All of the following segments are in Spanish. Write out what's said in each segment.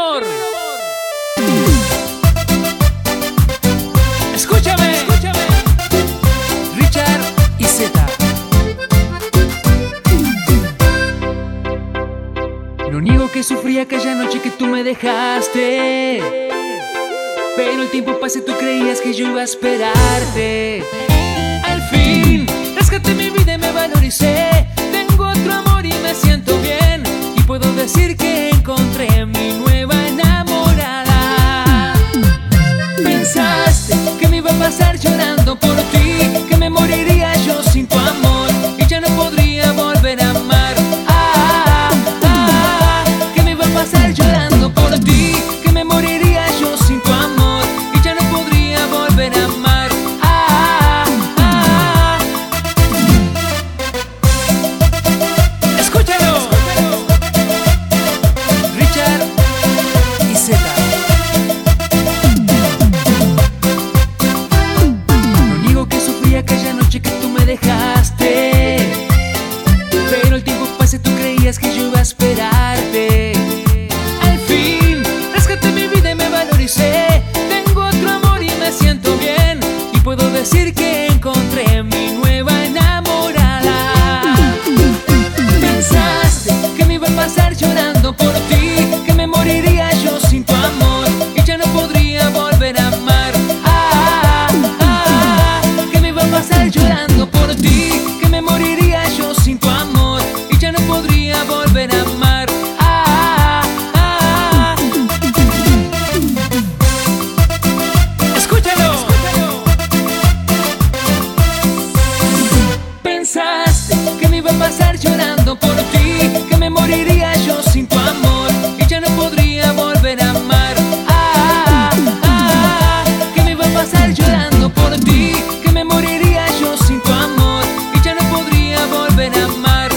amor. Escúchame, Richard y Zeta. No niego que sufrí aquella noche que tú me dejaste, pero el tiempo pasa y tú creías que yo iba a esperarte. Al fin, rescaté mi vida y me valoricé. Tengo otro amor y me siento bien, y puedo decir que encontré mi nueva enamorada. Pensaste que me iba a pasar llorando por ti, que me moriría yo sin tu amor y ya no podría volver a amar. Que me iba a pasar llorando por ti, que me moriría yo sin tu amor y ya no podría volver a amar. Escúchalo, Richard y Zeta. No niego que sufrí aquella noche que tú me dejaste, pero el tiempo pasa y tú creías que yo iba a esperarte. Al fin, rescaté mi vida y me valoricé. Tengo otro amor y me siento bien, y puedo decir que encontré mi nueva enamorada. Pensaste que me iba a pasar llorando por ti, que me moriría yo sin tu amor y ya no podría volver a amar. Que me iba a pasar llorando por ti, que me moriría yo sin tu amor y ya no podría volver a amar. Escúchalo. Pensaste que me iba a pasar llorando por ti, que me moriría yo sin tu amor y ya no podría volver a amar. Que me iba a pasar llorando por ti, que me moriría yo sin tu amor y ya no podría volver a amar.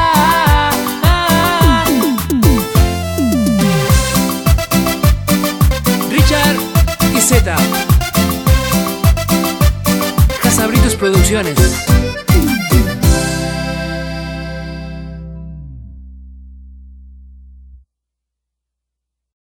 Richard y Zeta. Casabritos Producciones.